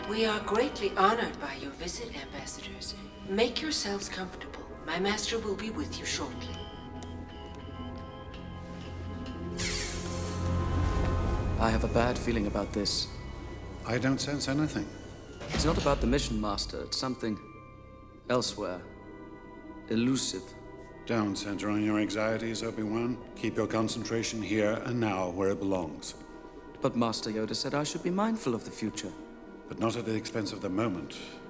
We are greatly honored by your visit, ambassadors. Make yourselves comfortable. My master will be with you shortly. I have a bad feeling about this. I don't sense anything. It's not about the mission, Master. It's something elsewhere. Elusive. Don't center on your anxieties, Obi-Wan. Keep your concentration here and now, where it belongs. But Master Yoda said I should be mindful of the future. But not at the expense of the moment.